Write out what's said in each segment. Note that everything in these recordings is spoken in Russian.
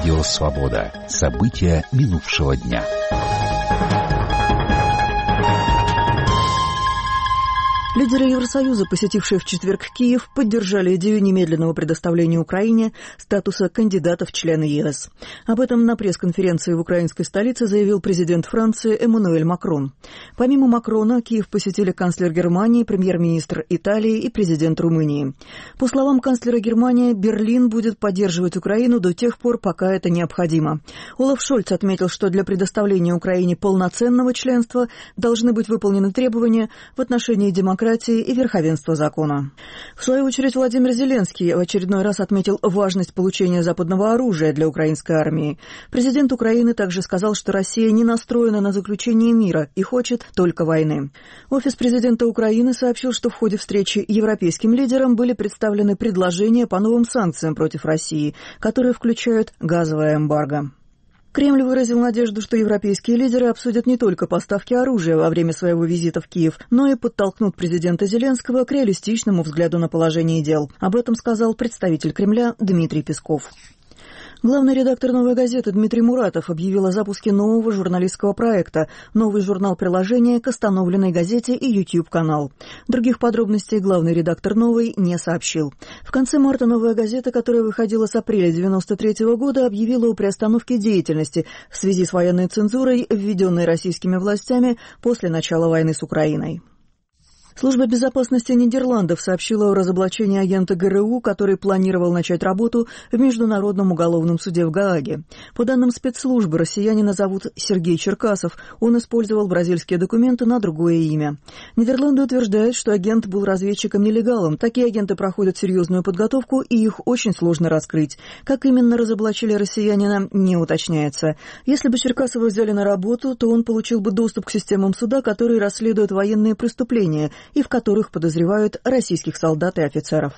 Радио «Свобода». События минувшего дня. Лидеры Евросоюза, посетившие в четверг Киев, поддержали идею немедленного предоставления Украине статуса кандидата в члены ЕС. Об этом на пресс-конференции в украинской столице заявил президент Франции Эммануэль Макрон. Помимо Макрона, Киев посетили канцлер Германии, премьер-министр Италии и президент Румынии. По словам канцлера Германии, Берлин будет поддерживать Украину до тех пор, пока это необходимо. Олаф Шольц отметил, что для предоставления Украине полноценного членства должны быть выполнены требования в отношении демократии и верховенства закона. В свою очередь, Владимир Зеленский в очередной раз отметил важность получения западного оружия для украинской армии. Президент Украины также сказал, что Россия не настроена на заключение мира и хочет только войны. Офис президента Украины сообщил, что в ходе встречи европейским лидерам были представлены предложения по новым санкциям против России, которые включают газовое эмбарго. Кремль выразил надежду, что европейские лидеры обсудят не только поставки оружия во время своего визита в Киев, но и подтолкнут президента Зеленского к реалистичному взгляду на положение дел. Об этом сказал представитель Кремля Дмитрий Песков. Главный редактор «Новой газеты» Дмитрий Муратов объявил о запуске нового журналистского проекта «Новый журнал-приложение» к остановленной газете и YouTube-канал. Других подробностей главный редактор «Новой» не сообщил. В конце марта «Новая газета», которая выходила с апреля 1993 года, объявила о приостановке деятельности в связи с военной цензурой, введенной российскими властями после начала войны с Украиной. Служба безопасности Нидерландов сообщила о разоблачении агента ГРУ, который планировал начать работу в Международном уголовном суде в Гааге. По данным спецслужбы, россиянина зовут Сергей Черкасов. Он использовал бразильские документы на другое имя. Нидерланды утверждают, что агент был разведчиком-нелегалом. Такие агенты проходят серьезную подготовку, и их очень сложно раскрыть. Как именно разоблачили россиянина, не уточняется. Если бы Черкасова взяли на работу, то он получил бы доступ к системам суда, которые расследуют военные преступления, и в которых подозревают российских солдат и офицеров.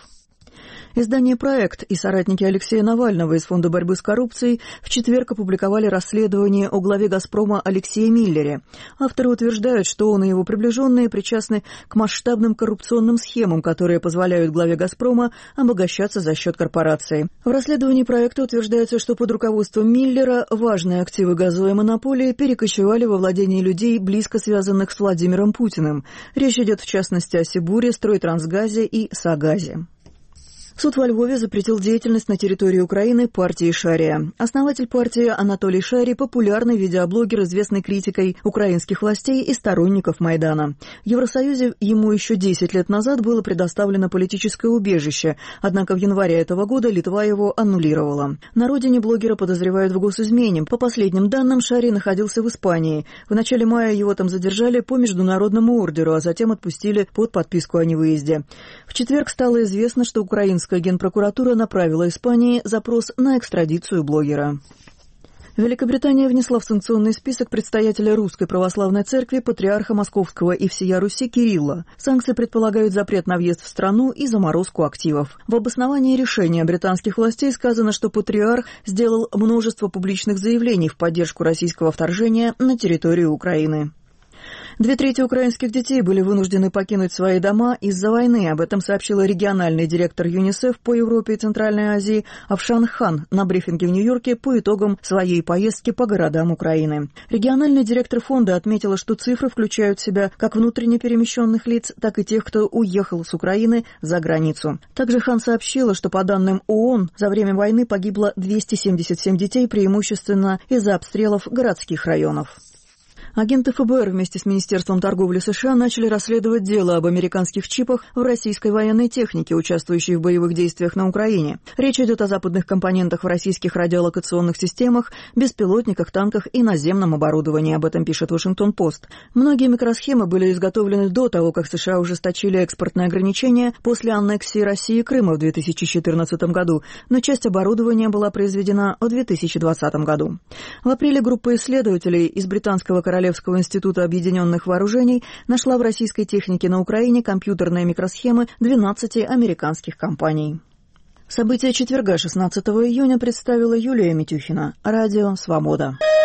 Издание «Проект» и соратники Алексея Навального из Фонда борьбы с коррупцией в четверг опубликовали расследование о главе «Газпрома» Алексее Миллере. Авторы утверждают, что он и его приближенные причастны к масштабным коррупционным схемам, которые позволяют главе «Газпрома» обогащаться за счет корпорации. В расследовании проекта утверждается, что под руководством Миллера важные активы газовой монополии перекочевали во владение людей, близко связанных с Владимиром Путиным. Речь идет в частности о Сибуре, Стройтрансгазе и Сагазе. Суд во Львове запретил деятельность на территории Украины партии «Шария». Основатель партии Анатолий Шарий – популярный видеоблогер, известный критикой украинских властей и сторонников Майдана. В Евросоюзе ему еще 10 лет назад было предоставлено политическое убежище, однако в январе этого года Литва его аннулировала. На родине блогера подозревают в госизмене. По последним данным, Шарий находился в Испании. В начале мая его там задержали по международному ордеру, а затем отпустили под подписку о невыезде. В четверг стало известно, что украинская генпрокуратура направила Испании запрос на экстрадицию блогера. Великобритания внесла в санкционный список предстоятеля Русской Православной Церкви, патриарха Московского и всея Руси Кирилла. Санкции предполагают запрет на въезд в страну и заморозку активов. В обосновании решения британских властей сказано, что патриарх сделал множество публичных заявлений в поддержку российского вторжения на территорию Украины. 2/3 украинских детей были вынуждены покинуть свои дома из-за войны. Об этом сообщила региональный директор ЮНИСЕФ по Европе и Центральной Азии Афшан Хан на брифинге в Нью-Йорке по итогам своей поездки по городам Украины. Региональный директор фонда отметила, что цифры включают в себя как внутренне перемещенных лиц, так и тех, кто уехал с Украины за границу. Также Хан сообщила, что по данным ООН за время войны погибло 277 детей, преимущественно из-за обстрелов городских районов. Агенты ФБР вместе с Министерством торговли США начали расследовать дело об американских чипах в российской военной технике, участвующей в боевых действиях на Украине. Речь идет о западных компонентах в российских радиолокационных системах, беспилотниках, танках и наземном оборудовании. Об этом пишет Вашингтон-Пост. Многие микросхемы были изготовлены до того, как США ужесточили экспортные ограничения после аннексии России Крыма в 2014 году, но часть оборудования была произведена в 2020 году. В апреле группа исследователей из британского Королевского института объединенных вооружений нашла в российской технике на Украине компьютерные микросхемы 12 американских компаний. События четверга 16 июня представила Юлия Митюхина. Радио «Свобода».